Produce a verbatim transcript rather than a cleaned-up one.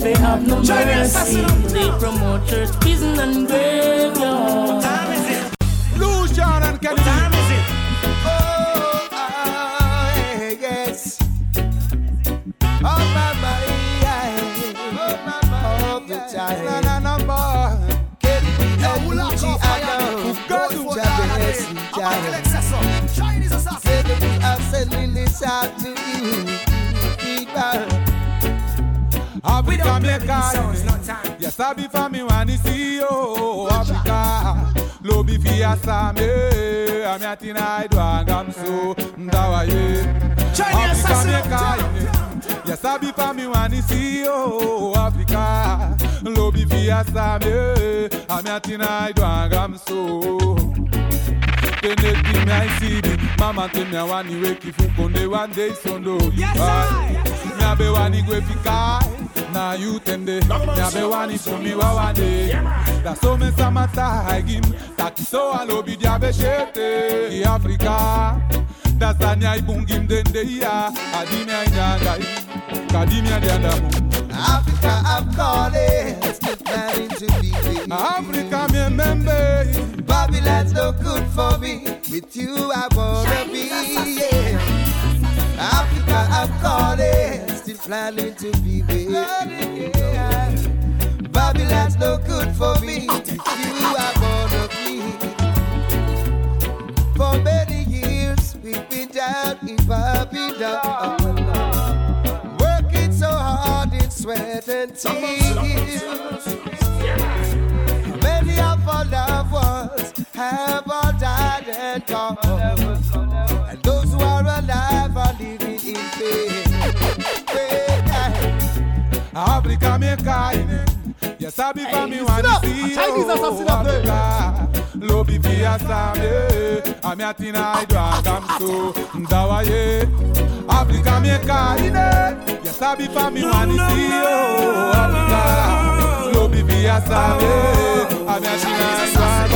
they have no mercy. They promote church, prison and graveyard. Time is it? Lucian and Kenny. Time is it? Oh, ah, yes. Oh, my, my, yeah. Oh, my, my, all the time. Na na na boy. Kenny and Luchi, I know. Go to Jabez, Jabez. Chinese assassin. Say I'm sending this out to you, people. Africa play make with these songs, no a time. yes, I be for me when you see you. Africa, lobby for your same. I'm at in I do and I'm so ndawaye. Chinese Africa make assassin. a yes, I be for me when you see you. Africa, lobby for your same. I'm at in I do and I'm so. Give me I see me, mama tell me I want to wake if you come one day sondo. Yes, I. Me a be wani go fika, na you tende. Me a be wani for me wa one day. That's so me samata I give, taki so alo bi diabe shete. Africa, that's a nyai bungim dende ya. Adi me a nyanga, kadi me a diadamu. Africa, I'm calling, still planning to be with you. Africa, me remember. Babylon's no good for me. With you, I wanna be. Yeah. Africa, I'm calling, still planning to be with you. Yeah. Babylon's no good for me. With you, I wanna be. For many years, we've been down in Babylon. So hard in sweat and tears. Many of our loved ones have all died and gone, and those who are alive are living in pain. Africa me kind. Yes, I be for me when you see you. Africa, lobby via same. I'm at in I do and I'm so ndawaye. Africa me kind. Yes, I be for me when you see you. Africa, lobby via same. I'm at in I do and